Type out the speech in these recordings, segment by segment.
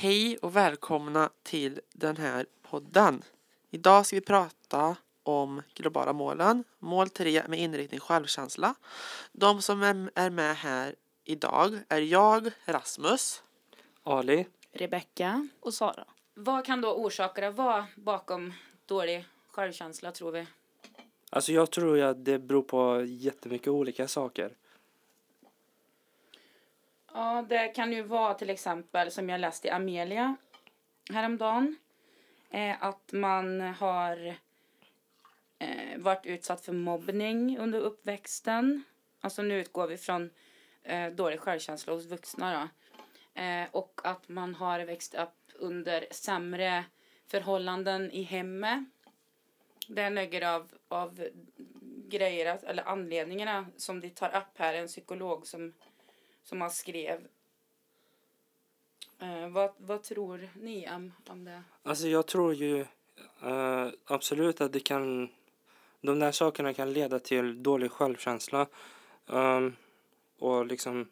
Hej och välkomna till den här podden. Idag ska vi prata om globala målen. Mål 3 med inriktning självkänsla. De som är med här idag är jag, Rasmus, Ali, Rebecka och Sara. Vad kan då orsaka det vara bakom dålig självkänsla, tror vi? alltså jag tror ju att det beror på jättemycket olika saker. Ja, det kan ju vara till exempel, som jag läste i Amelia häromdagen, att man har varit utsatt för mobbning under uppväxten. Alltså nu utgår vi från dålig självkänsla hos vuxna då. Och att man har växt upp under sämre förhållanden i hemmet. Det är av grejer, eller anledningarna som de tar upp här. En psykolog som har skrev. Vad tror ni om det? Alltså jag tror ju absolut att de där sakerna kan leda till dålig självkänsla. Och liksom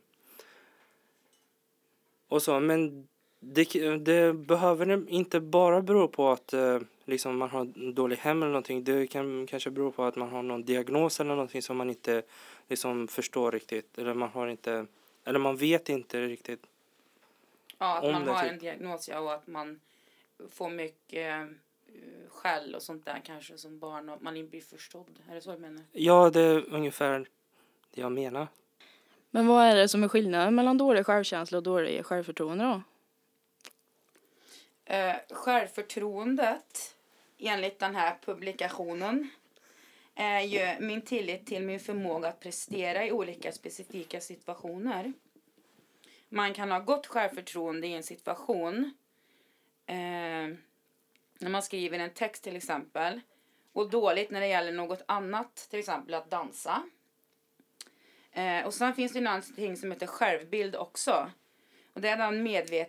och så, men det behöver inte bara bero på att liksom man har dålig hem eller någonting. Det kan kanske bero på att man har någon diagnos eller någonting som man inte liksom förstår riktigt, eller man vet inte riktigt. Ja, att man har en diagnos, ja, och att man får mycket skäll och sånt där kanske som barn och att man inte blir förstådd. Är det så du menar? Ja, det är ungefär det jag menar. Men vad är det som är skillnaden mellan dålig självkänsla och dålig självförtroende då? Självförtroendet, enligt den här publikationen, är ju min tillit till min förmåga att prestera i olika specifika situationer. Man kan ha gott självförtroende i en situation. När man skriver en text till exempel. Och dåligt när det gäller något annat, till exempel att dansa. Och sen finns det någonting som heter självbild också. Och det är den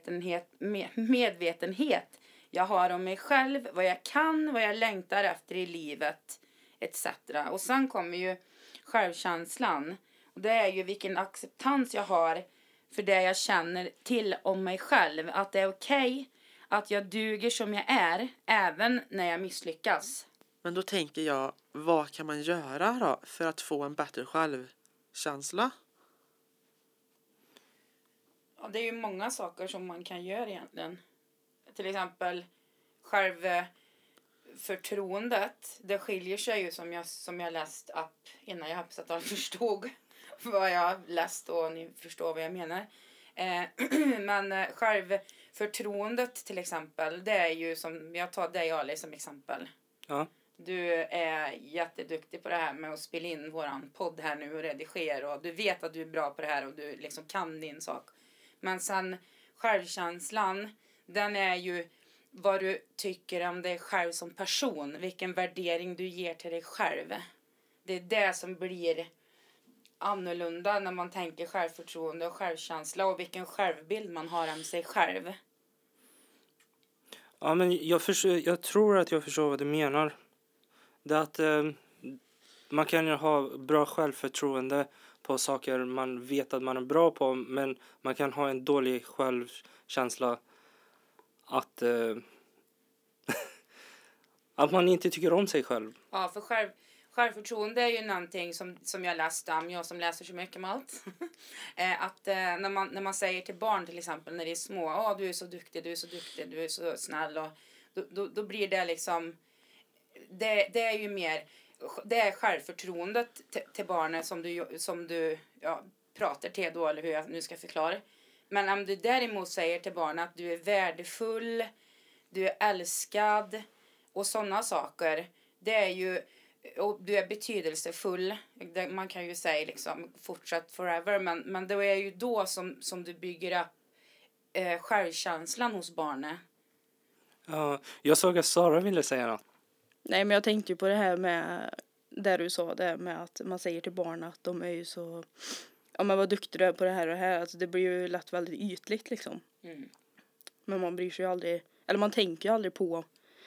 medvetenhet jag har om mig själv, vad jag kan, vad jag längtar efter i livet, etc. Och sen kommer ju självkänslan. Och det är ju vilken acceptans jag har för det jag känner till om mig själv. Att det är okej, att jag duger som jag är, även när jag misslyckas. Men då tänker jag, vad kan man göra då för att få en bättre självkänsla? Ja, det är ju många saker som man kan göra egentligen. Till exempel självförtroendet. Det skiljer sig ju som jag läst upp innan jag hoppas att alla förstod vad jag läst och ni förstår vad jag menar. Men självförtroendet till exempel, det är ju som, jag tar dig Ali som exempel. Ja. Du är jätteduktig på det här med att spela in våran podd här nu och redigera, och du vet att du är bra på det här och du liksom kan din sak. Men sen självkänslan, den är ju vad du tycker om dig själv som person. Vilken värdering du ger till dig själv. Det är det som blir annorlunda när man tänker självförtroende och självkänsla. Och vilken självbild man har om sig själv. Ja, men jag tror att jag förstår vad du menar. Det är att man kan ju ha bra självförtroende på saker man vet att man är bra på, men man kan ha en dålig självkänsla att att man inte tycker om sig själv. Ja, för självförtroende är ju någonting som jag läste om, jag som läser så mycket om allt. Att när man säger till barn till exempel när de är små, du är så duktig, du är så snäll, och då blir det liksom, det är ju mer, det är självförtroendet till barnet som du pratar till då, eller hur jag nu ska förklara. Men om du däremot säger till barnet att du är värdefull, du är älskad och sådana saker, det är ju, och du är betydelsefull, man kan ju säga liksom fortsätt forever, men det är ju då som du bygger upp självkänslan hos barnet. Ja, jag såg att Sara ville säga något. Nej, men jag tänkte ju på det här med där du sa det med att man säger till barn att de är ju så, ja men vad duktig du är på det här och det här. Alltså det blir ju lätt väldigt ytligt liksom. Mm. Men man bryr sig ju aldrig, eller man tänker ju aldrig på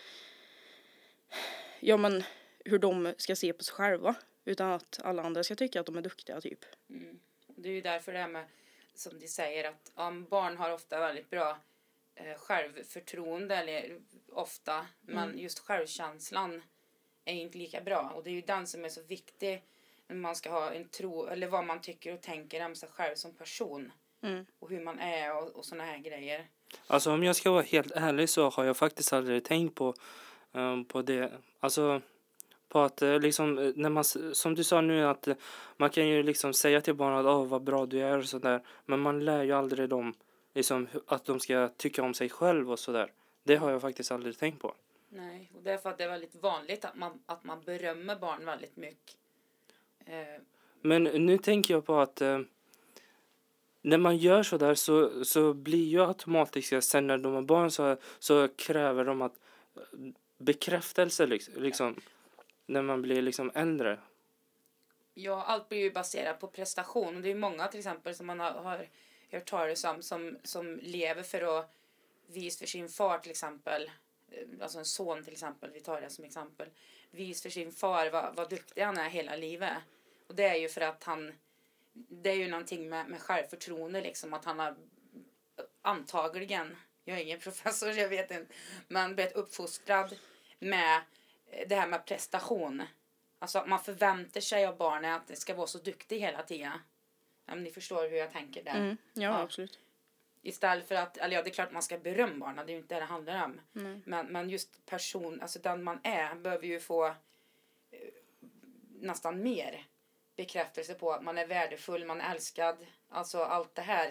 men hur de ska se på sig själva. Utan att alla andra ska tycka att de är duktiga typ. Mm. Det är ju därför det här med, som de säger, att barn har ofta väldigt bra självförtroende eller ofta. Men just självkänslan är inte lika bra. Och det är ju den som är så viktig när man ska ha en tro, eller vad man tycker och tänker om sig själv som person. Och hur man är och såna här grejer. Alltså om jag ska vara helt ärlig så har jag faktiskt aldrig tänkt på det. Alltså på att liksom, när man, som du sa nu, att man kan ju liksom säga till barnen att vad bra du är och sådär. Men man lär ju aldrig dem liksom, att de ska tycka om sig själv och sådär. Det har jag faktiskt aldrig tänkt på. Nej, och därför att det är väldigt vanligt att man berömmer barn väldigt mycket. Men nu tänker jag på att när man gör sådär så blir ju automatiskt, sen när de är barn så kräver de att bekräftelse liksom när man blir liksom äldre. Ja, allt blir ju baserat på prestation. Och det är många till exempel som man har hört talas om som lever för att visa för sin far till exempel. Alltså en son till exempel, vi tar det som exempel. Vis för sin far vad duktig han är hela livet. Och det är ju för att det är ju någonting med självförtroende liksom. Att han har antagligen, jag är ingen professor, jag vet inte. Men blivit uppfostrad med det här med prestation. Alltså att man förväntar sig av barnet att det ska vara så duktig hela tiden. Ja, ni förstår hur jag tänker där. Ja, absolut. Istället för att, eller ja, det är klart man ska berömma barnen, det är ju inte det handlar om. Men just person, alltså den man är, behöver ju få nästan mer bekräftelse på att man är värdefull, man är älskad. Alltså allt det här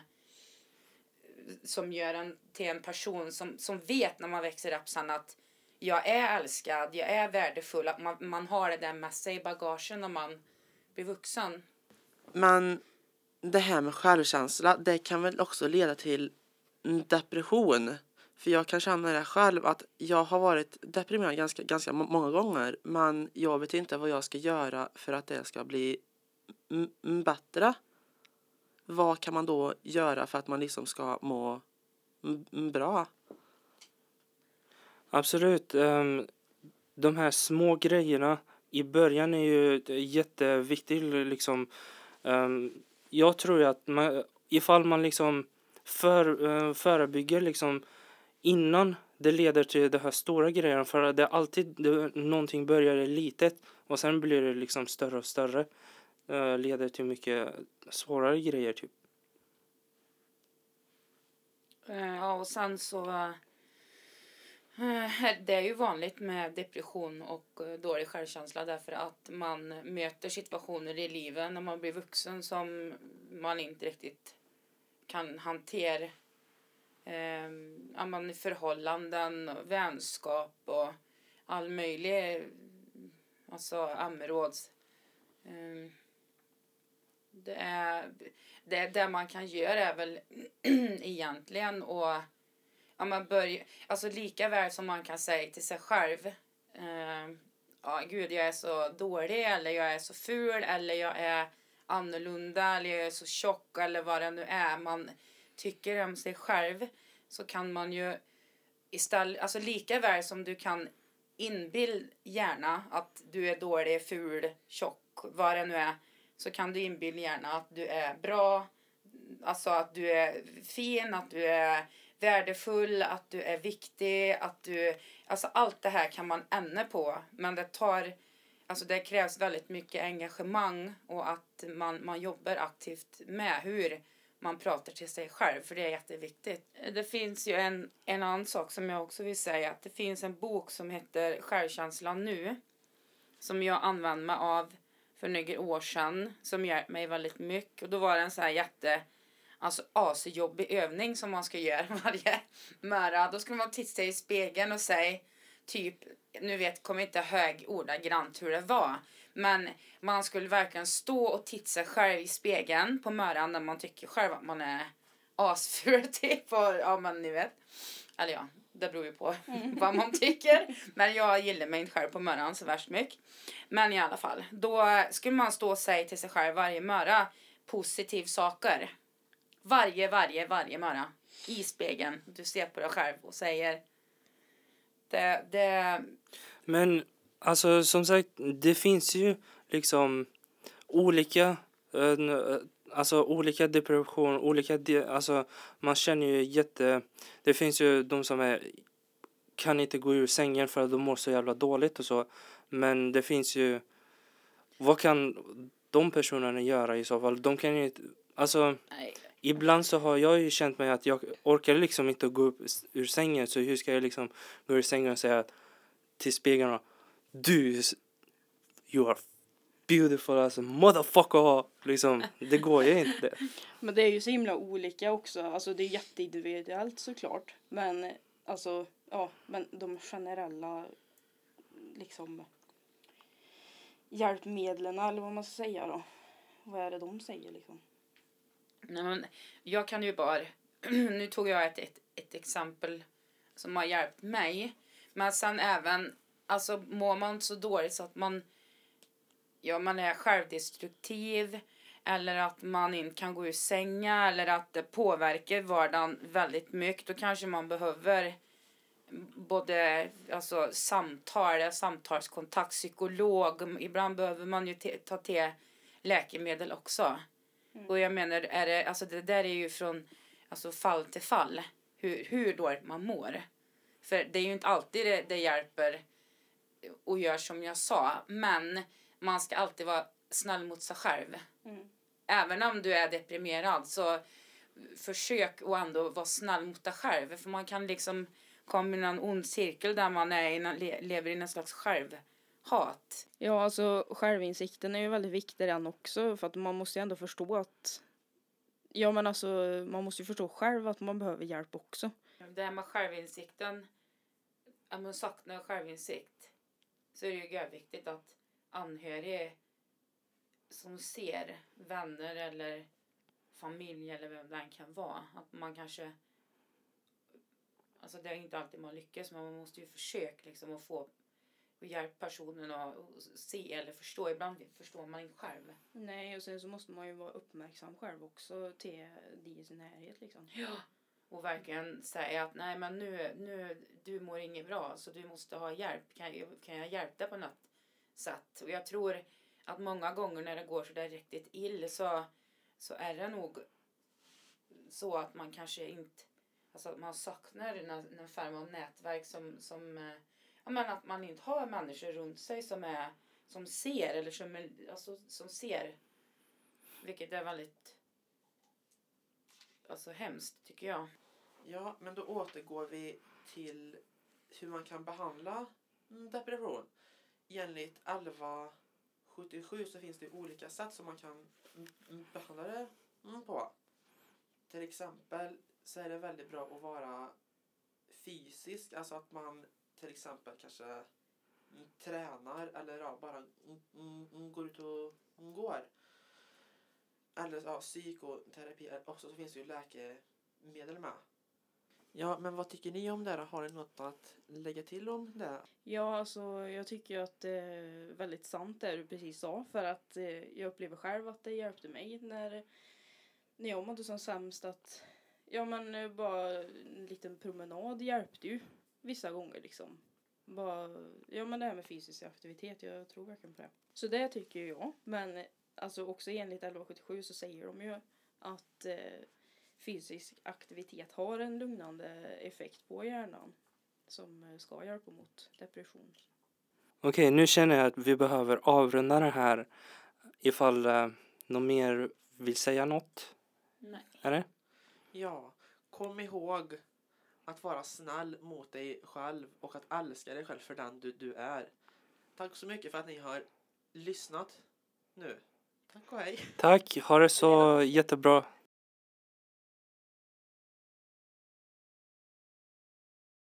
som gör en till en person som vet när man växer upp sen att jag är älskad, jag är värdefull, att man har det där med sig i bagagen när man blir vuxen. Men det här med självkänsla, det kan väl också leda till depression. För jag kan känna det själv att jag har varit deprimerad ganska många gånger. Men jag vet inte vad jag ska göra för att det ska bli bättre. Vad kan man då göra för att man liksom ska må bra? Absolut. De här små grejerna i början är ju jätteviktigt liksom. Jag tror att ifall man liksom förebygger liksom innan det leder till det här stora grejen, för det är alltid någonting börjar litet och sen blir det liksom större och större, leder till mycket svårare grejer typ. Ja, och sen så det är ju vanligt med depression och dålig självkänsla därför att man möter situationer i livet när man blir vuxen som man inte riktigt kan hantera. Man förhållanden, vänskap och all möjlig, alltså amråds. Det man kan göra är väl egentligen och man börjar, alltså lika väl som man kan säga till sig själv gud jag är så dålig eller jag är så ful eller jag är annorlunda eller jag är så tjock eller vad det nu är man tycker om sig själv, så kan man ju istället, alltså lika väl som du kan inbill gärna att du är dålig, ful, tjock, vad det nu är, så kan du inbilla gärna att du är bra, alltså att du är fin, att du är värdefull, att du är viktig, att du, alltså allt det här kan man ändra på, men det krävs väldigt mycket engagemang och att man jobbar aktivt med hur man pratar till sig själv, för det är jätteviktigt. Det finns ju en annan sak som jag också vill säga, att det finns en bok som heter Självkänslan nu, som jag använde mig av för några år sedan, som hjälpt mig väldigt mycket. Och då var det en så här asjobbig övning som man ska göra varje morgon. Då ska man titta sig i spegeln och säga typ, kommer inte ihåg ordagrant hur det var, men man skulle verkligen stå och titta sig själv i spegeln på morgonen när man tycker själv att man är asful typ, och men ni vet, eller ja, det beror ju på vad man tycker, men jag gillar mig inte själv på morgonen så värst mycket, men i alla fall, då skulle man stå och säga till sig själv varje morgon positiv saker, varje morgon i spegeln. Du ser på dig själv och säger det. Men alltså som sagt, det finns ju liksom olika alltså olika depression, alltså man känner ju det finns ju de som kan inte gå ur sängen för att de mår så jävla dåligt och så. Men det finns ju, vad kan de personerna göra i så fall? De kan ju inte, alltså Nej. ibland så har jag ju känt mig att jag orkar liksom inte gå upp ur sängen, så hur ska jag liksom gå ur sängen och säga till speglarna, you are beautiful as a motherfucker, liksom, det går ju inte. Men det är ju så himla olika också. Alltså det är jätteindividuellt såklart. Men alltså, ja, men de generella liksom hjälpmedlen eller vad man ska säga då. Vad är det de säger liksom? Nej, men jag kan ju bara, nu tog jag ett exempel som har hjälpt mig. Men sen även, alltså mår man så dåligt så att man är självdestruktiv. Eller att man inte kan gå ur sängen. Eller att det påverkar vardagen väldigt mycket. Då kanske man behöver både alltså, samtalskontakt, psykolog. Ibland behöver man ju ta till läkemedel också. Och jag menar, alltså det där är ju från alltså, fall till fall. Hur dåligt man mår. För det är ju inte alltid det hjälper och gör som jag sa. Men man ska alltid vara snäll mot sig själv. Även om du är deprimerad så försök att ändå vara snäll mot dig själv. För man kan liksom komma i en ond cirkel där man lever i en slags självhat. Ja, alltså självinsikten är ju väldigt viktig den också. För att man måste ju ändå förstå att... Ja, men alltså man måste ju förstå själv att man behöver hjälp också. Det här med självinsikten, om man saknar självinsikt så är det ju viktigt att anhöriga som ser vänner eller familj eller vem det kan vara, att man kanske, alltså det är inte alltid man lyckas, men man måste ju försöka liksom att få hjälp personen att se eller förstå. Ibland förstår man inte själv. Nej, och sen så måste man ju vara uppmärksam själv också till de i sin närhet liksom. Ja. Och verkligen säga att nej, men nu du mår inget bra så du måste ha hjälp. Kan jag hjälpa dig på något sätt? Och jag tror att många gånger när det går så där riktigt illa så är det nog så att man kanske inte, alltså att man saknar en form av nätverk som ja, men att man inte har människor runt sig som ser eller som ser, vilket är väldigt alltså hemskt tycker jag. Ja, men då återgår vi till hur man kan behandla depression. Enligt 1177 så finns det olika sätt som man kan behandla det på. Till exempel så är det väldigt bra att vara fysisk. Alltså att man till exempel kanske tränar eller bara går ut och går. Eller psykoterapi också, så finns det ju läkemedel med. Ja, men vad tycker ni om det? Har ni något att lägga till om det? Ja, alltså jag tycker att det är väldigt sant det du precis sa. För att jag upplever själv att det hjälpte mig när jag mådde som sämst. Att ja, men bara en liten promenad hjälpte ju vissa gånger liksom. Ja, men det här med fysisk aktivitet, jag tror verkligen på det. Så det tycker jag. Men alltså också enligt 1177 så säger de ju att fysisk aktivitet har en lugnande effekt på hjärnan som ska hjälpa mot depression. Okej, nu känner jag att vi behöver avrunda det här. Ifall någon mer vill säga något? Nej. Är det? Ja, kom ihåg att vara snäll mot dig själv och att älska dig själv för den du är. Tack så mycket för att ni har lyssnat nu. Tack och hej. Tack, ha det så jättebra.